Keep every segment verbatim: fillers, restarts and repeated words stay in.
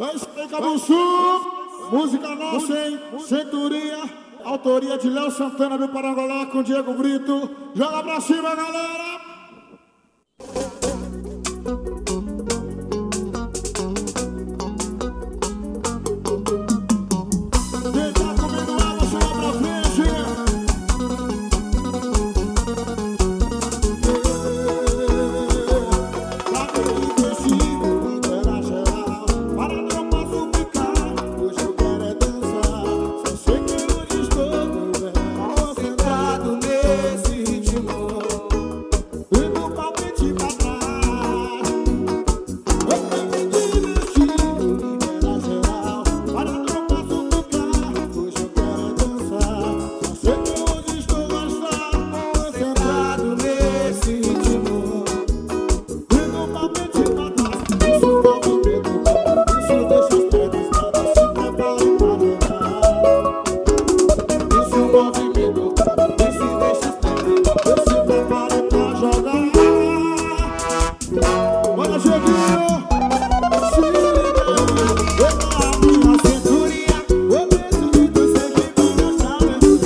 É isso aí, Cabo Sul. Música nossa, hein? Centuria. Autoria de Léo Santana do Parangolé com Diego Brito. Joga pra cima, galera. Quem tá comendo água, chega pra frente. Tá bem vestido, libera geral. Para não posso ficar, hoje eu quero é dançar. Só sei que hoje estou concentrado nesse ritmo. E no palpite pra trás. Eu tenho me divertido, libera geral. Para não posso ficar, hoje eu quero é dançar. Só sei que hoje estou concentrado nesse ritmo. E no palpite pra trás. Isso envolve medo, isso deixa as pernas paradas. Se prepare pra jogar. Isso envolve medo, isso deixa as pernas paradas. Se prepare pra jogar. Bora, Dieguinho. Se liga aí. Eu na minha cinturinha, o beijo de você que me deixa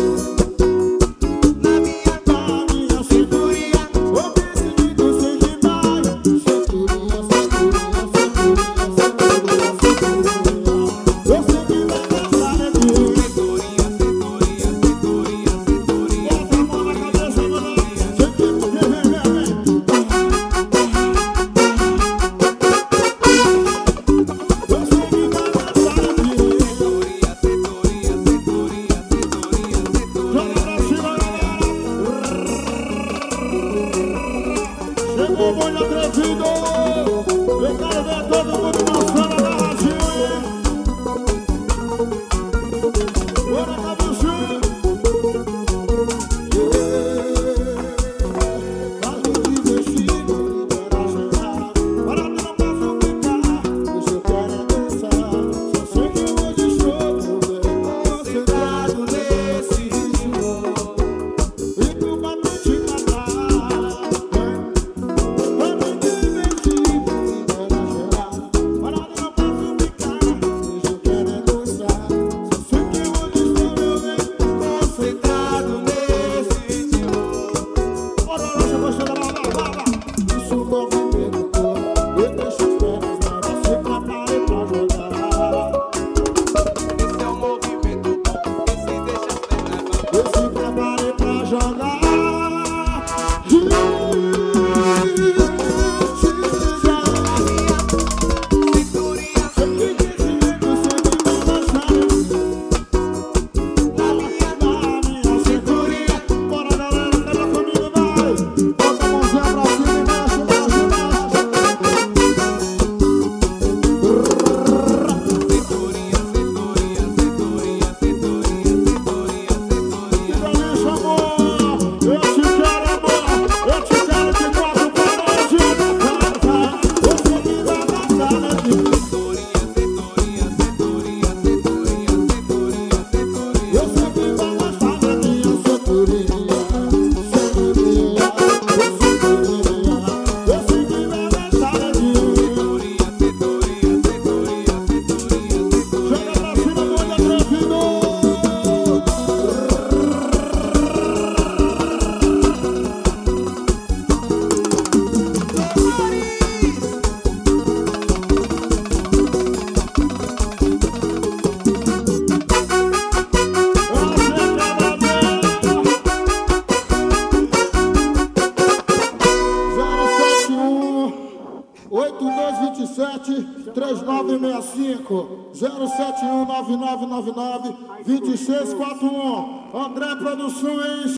na minha, na minha cinturinha, o beijo de você que vai. Cinturinha, cinturinha, cinturinha, cinturinha, cinturinha. Eu sei que vai dançar aqui. Cinturinha, cinturinha, cinturinha, cinturinha. Bota a mão na cabeça, galera. Vem, vem, vem, vem, vem. Eu sei que vai dançar aqui. Cinturinha, cinturinha, cinturinha, cinturinha, cinturinha. Joga pra cima, galera. Chegou o bonde atrevido. Eu quero ver todo mundo dançando agarradinho. Bora, Cabo Sul. Tá tudo vestido, libera geral. Para que não posso ficar, hoje eu quero é dançar. Só sei que hoje estou concentrado nesse ritmo. E pro batente pra trás. Vai me divertir, libera geral. Para que não posso ficar, hoje eu quero é dançar. Só sei que hoje estou concentrado nesse ritmo. Bora, nossa gostei da bala, bala. Isso envolve medo, eu deixo as pernas na área. Se prepare pra jogar. Esse é o movimento bom, esse deixa as pernas Eu se prepare pra jogar. cinturinha, Sei que desse jeito você que vai dançar. na minha, Na minha cinturinha. Bora, galera, canta comigo, vai. Bota a mãozinha pra cima e mexe, mexe, mexe. cinturinha, cinturinha, cinturinha, cinturinha, cinturinha, cinturinha. Pra mim, chamou. Eu te quero, amor. Eu te quero de quatro paredes da casa. Você que vai dançar aqui. Cinturinha, cinturinha, cinturinha, cinturinha, cinturinha, cinturinha. Eu sei que vai gostar da minha cinturinha. Cinturinha, cinturinha. Eu sei que vai dançar aqui. Cinturinha, cinturinha, cinturinha, cinturinha, cinturinha. Joga pra cima, bonde atrevido. oito dois dois sete, três nove seis cinco zero sete um nove nove nove nove dois seis quatro um. André Produções.